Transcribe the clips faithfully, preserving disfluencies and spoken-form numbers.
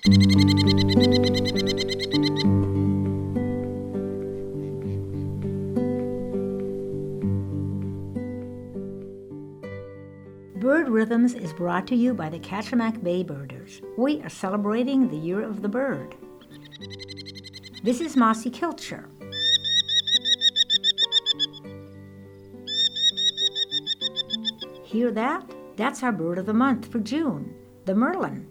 Bird Rhythms is brought to you by the Kachemak Bay Birders. We are celebrating the Year of the Bird. This is Mossy Kilcher. Hear that? That's our bird of the month for June, the merlin.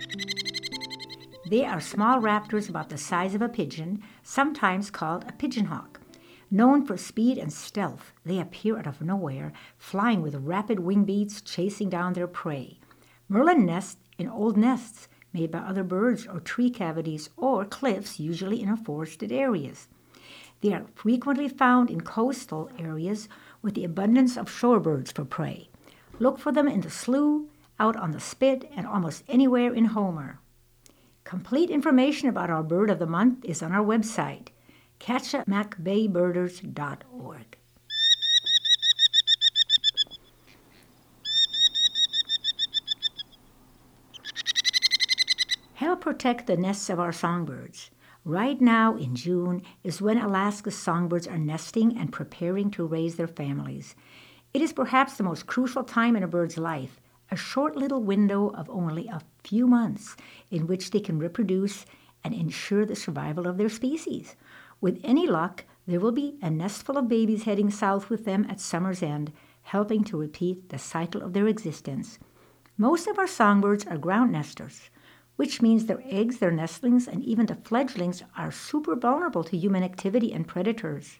They are small raptors about the size of a pigeon, sometimes called a pigeon hawk. Known for speed and stealth, they appear out of nowhere, flying with rapid wing beats, chasing down their prey. Merlin nest in old nests made by other birds or tree cavities or cliffs, usually in forested areas. They are frequently found in coastal areas with the abundance of shorebirds for prey. Look for them in the slough, out on the spit, and almost anywhere in Homer. Complete information about our bird of the month is on our website, kachemak bay birders dot org. Help protect the nests of our songbirds. Right now in June is when Alaska's songbirds are nesting and preparing to raise their families. It is perhaps the most crucial time in a bird's life, a short little window of only a few months in which they can reproduce and ensure the survival of their species. With any luck, there will be a nestful of babies heading south with them at summer's end, helping to repeat the cycle of their existence. Most of our songbirds are ground nesters, which means their eggs, their nestlings, and even the fledglings are super vulnerable to human activity and predators.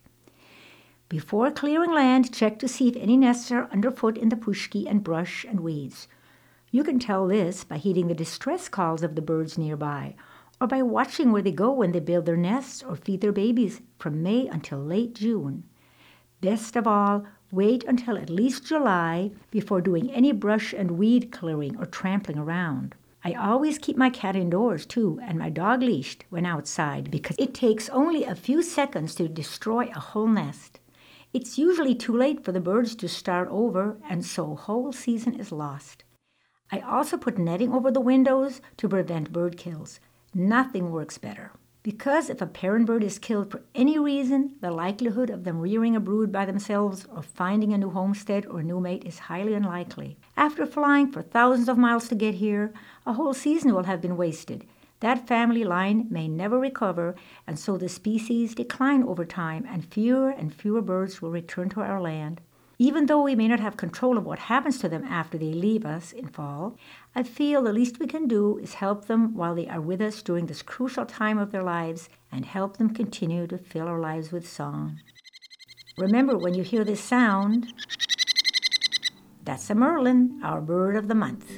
Before clearing land, check to see if any nests are underfoot in the pushki and brush and weeds. You can tell this by heeding the distress calls of the birds nearby, or by watching where they go when they build their nests or feed their babies from May until late June. Best of all, wait until at least July before doing any brush and weed clearing or trampling around. I always keep my cat indoors too and my dog leashed when outside because it takes only a few seconds to destroy a whole nest. It's usually too late for the birds to start over, and so whole season is lost. I also put netting over the windows to prevent bird kills. Nothing works better. Because if a parent bird is killed for any reason, the likelihood of them rearing a brood by themselves or finding a new homestead or new mate is highly unlikely. After flying for thousands of miles to get here, a whole season will have been wasted. That family line may never recover, and so the species decline over time, and fewer and fewer birds will return to our land. Even though we may not have control of what happens to them after they leave us in fall, I feel the least we can do is help them while they are with us during this crucial time of their lives and help them continue to fill our lives with song. Remember, when you hear this sound, that's a merlin, our bird of the month.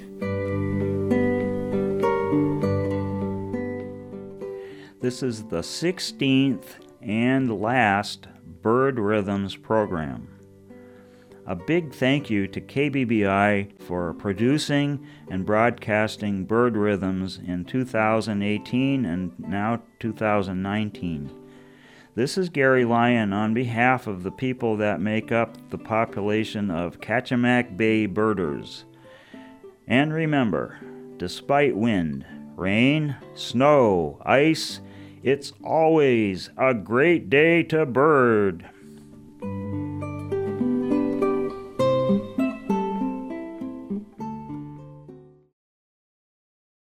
This is the sixteenth and last Bird Rhythms program. A big thank you to K B B I for producing and broadcasting Bird Rhythms in two thousand eighteen and now two thousand nineteen. This is Gary Lyon on behalf of the people that make up the population of Kachemak Bay Birders. And remember, despite wind, rain, snow, ice, it's always a great day to bird.